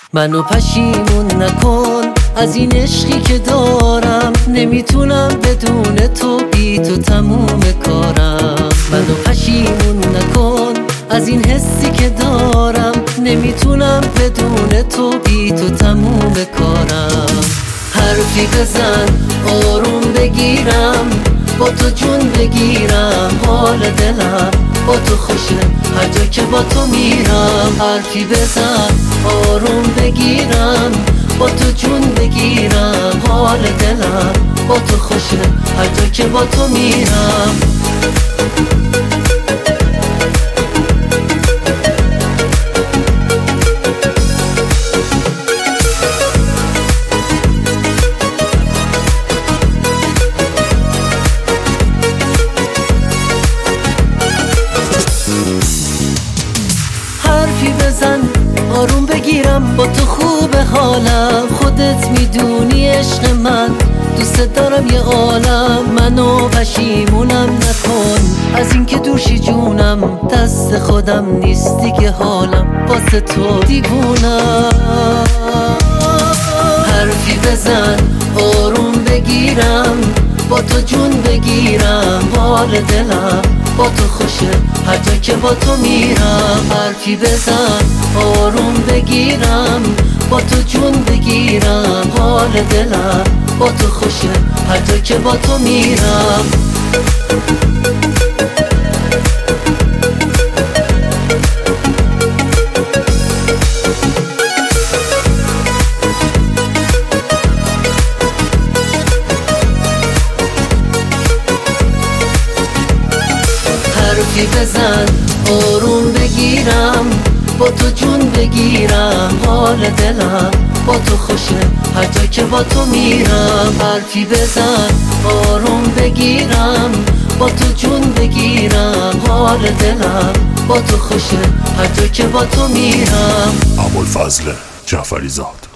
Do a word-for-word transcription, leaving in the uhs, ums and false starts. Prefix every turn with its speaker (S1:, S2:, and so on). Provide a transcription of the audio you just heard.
S1: منو پشیمون نکن از این عشقی که دارم، نمیتونم بدون تو، بی تو تموم کارم. منو پشیمون نکن از این حسی که دارم، نمیتونم بدون تو، بی تو تموم کارم. حرفی بزن آروم بگیرم، با تو جون بگیرم، حال دلم با تو خوشه هر جا که با تو میرم. حرفی بزن آروم بگیرم، با تو جون بگیرم، حال دلم با تو خوشه هر جا که با تو میرم. حرفی بزن آروم بگیرم، با تو خوب حالم، خودت میدونی عشق من، دوست دارم یه عالم. منو پشیمونم نکن از این که دوشی جونم، دست خودم نیستی که حالم واسه تو دیوونم. حرفی بزن آروم بگیرم، با تو جون بگیرم، حال دلم با تو خوشه هر جا که با تو میرم. حرفی بزن آروم بگیرم، با تو جون بگیرم، حال دلم با تو خوشه هر جا که با تو میرم. حرفی بزن آروم بگیرم، با تو جون بگیرم، حال دلم با تو خوشه هر جا که با تو میرم. حرفی بزن آروم بگیرم، با تو جون بگیرم، حال دلم با تو خوشه هر جا که با تو میرم.
S2: ابوالفضل جعفری زاد.